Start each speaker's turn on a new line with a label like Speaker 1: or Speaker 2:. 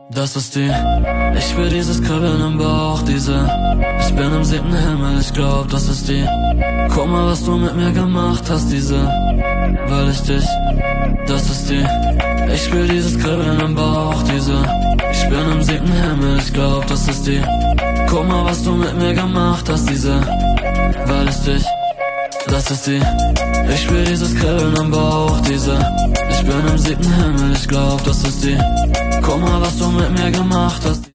Speaker 1: Das ist die, ich spür dieses Kribbeln im Bauch, diese, ich bin im 7. Himmel, ich glaub, das ist die. Guck mal, was du mit mir gemacht hast, diese, weil ich dich, das ist die. Ich spür dieses Kribbeln im Bauch, diese, ich bin im 7. Himmel, ich glaub, das ist die. Guck mal, was du mit mir gemacht hast, diese, weil ich dich, das ist die. Ich spür dieses Kribbeln im Bauch, diese, ich bin im 7. Himmel, ich glaub, das ist die. Guck mal, was du mit mir gemacht hast.